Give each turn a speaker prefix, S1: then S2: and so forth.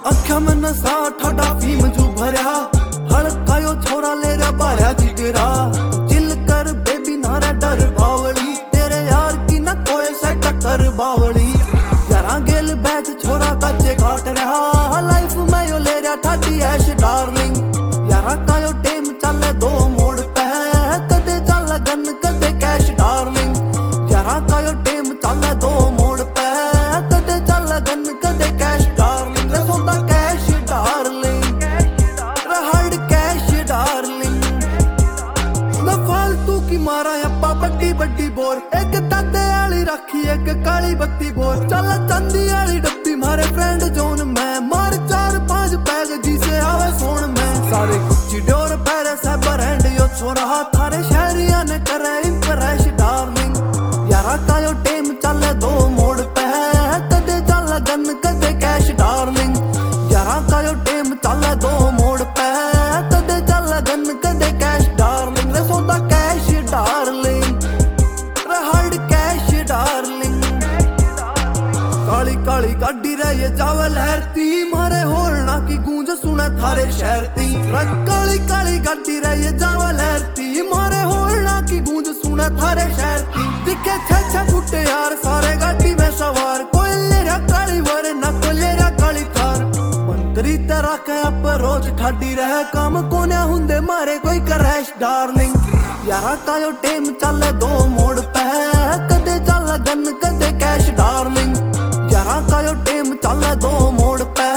S1: अख्या में नशा ठाडा फीम जू भरया हड़कायो छोरा ले रहा बाया जिगरा चिल कर बेबी नारा डर बावली तेरे यार की ना कोई से टक्कर बावली यारा गेल बैच छोरा कच्चे घाट रहा लाइफ में यो ले रहा ठाडी ऐश डार्लिंग यारा कायो टेम चले दो मोड़ पे कदे चल गन कदे कैश डार्लिंग यारा कायो टेम चले दो मोड़ पे कदे चल गन कदे कैश डार्लिंग रे सोता कैश डार्लिंग रे हार्ड कैश डार्लिंग ना फालतू की मारा अप्पा बड्डी बड्डी बोर एक दादे वाली रखी एक काली बत्ती बोर चल चंदी वाली डब्बी मारे फ्रेंड जोन में मार 4-5 पैग जिसे आवे सोन में सारे गुच्ची डोर पैरे से ब्रांड यो छोरा थारे शहरिया ने करे इम्प्रेस डार्लिंग यारा कायो टेम चले दो मोड़ पे कदे चल गन कदे कैश डार्लिंग यारा कायो टेम चले दो मोड़ पे कदे चल गन कदे कैश डार्लिंग रे सोता कैश डार्लिंग रे हार्ड कैश डार्लिंग काली काली गाड़ी रे ये जावे लहरती मारे होलना की गूंज सुने थारे शहर ती काली काली गाड़ी रे ये जावे लहरती मारे होलना की गूंज सुने थारे शहर ती दिखे छे फुटे यार सारे गाड़ी में सवार कोई ले रहा काली वरे ना कोई ले रहा काली थार मंत्री तेरा के अब रोज ठाडी रहे काम कोने हुंदे मारे कोई क्रैश डार्लिंग यारा कायो टेम चले दो मोड़ पे कदे चल गन कदे कैश डार्लिंग यारा कायो टेम चले दो मोड़ पे